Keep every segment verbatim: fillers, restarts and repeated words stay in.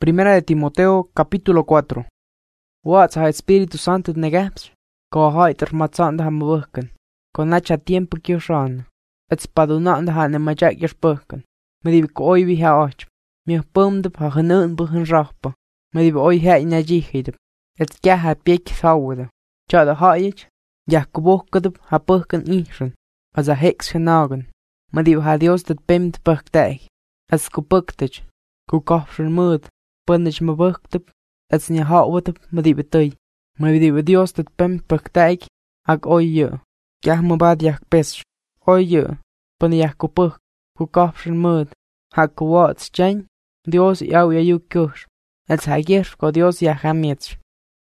Primera de Timoteo, capítulo cuatro. Wats ha Espíritu Santo negeps, ko hait er matsanda ha mwuhken, ko nacha tiempo kiushan, et spadunanda ha ne majak yerspurken, medib ko oi vi ha och, mi pumdep ha genun buchen rahpa, medib oi ha inajihidep, et kya ha piek thawde, chada haich, ja kubohkedep ha purken ihren, as a hex genagen, medib ha Dios dat pimd purkteig, as kupurktej, ku kofschen mud, punnich me buchtep, et snya hawetep medib betui, medib Dios dat pimd purkteig, ag oi je, kya me bad jak pesh, oi je, pun jak kupurk, ku kofschen mud, ha kuwats chen, Dios yau ya yukur, et ha gierf ko Dios ya hamiets.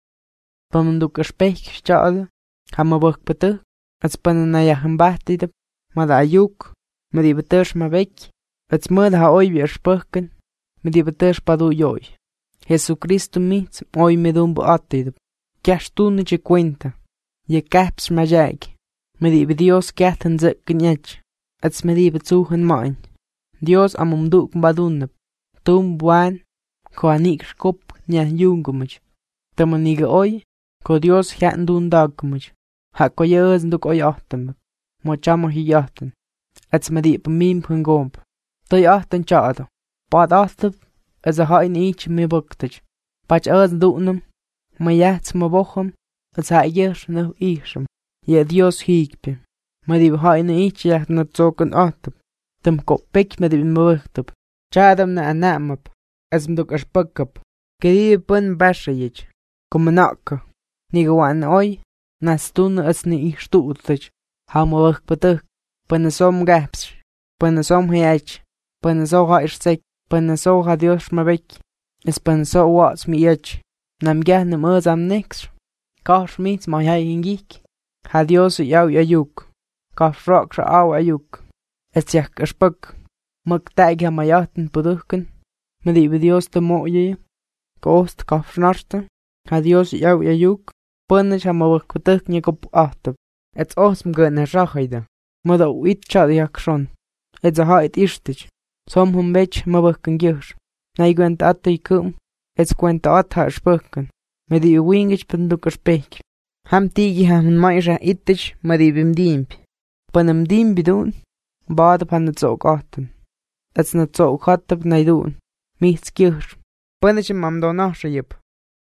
Pun du gespech stade, ha me burk betu, et spun na ya hembahtidep, mad a juk, medib betush me vek, et mud ha oi weer spurken, medib betush padu joi. Jesucristo mitz oi medum beatidep, kyash tunniche cuenta, je kaps majag, medib Dios kyaten zek gnyech, et medib zuhen main. Dios amum duk badunep, tum buan, ko anik skop nya jungumich, tamanige oi, ko Dios hyan dun dagumich, ha ko yeuz duk oi achtem, mo chamo hi yachten, et medib mim pungomp, toi achten chado, bad achtep, as a hain each me buktej, pach az dunum, me yats me bochum, as ha yesh no ishem, ye Dios higpe, medib hain each yacht na zoken achtep, tum ko pek medib mwuchtep, chadam na anamap, as mduk as pukkap, kedib pun bashayich, kumanaka, nigawan oi, nastun as ni ichtutej, ha mwuk betuk, panasom gaps, panasom hiach, panaso ha ishsek, panaso ha Dios mabek, es panaso wats mi ich, nam gahne muz am nix, kash mit ma hai hingik, ha Dios yau ayuk, kash rock sha au ayuk, es yak ashpuk, muk tag ha mayaten pudukken, medib Dios te moye, kost kash narste, ha Dios yau ayuk, punish ha mawuk putuk nyekop ahtep, et osm gane rachide, mada uit chad yak shon, et za hait ishtich, som hum bech mawukken gyush, na igwent atte ikum, et kwenta atha spurken, medib wingich penduk spek, ham tigi ha hun maisha ittich medib im dimp, panam dim bidun, bad pan het zog achten, et na zog hattep naidun, michts gyush, punish mam donasha yip,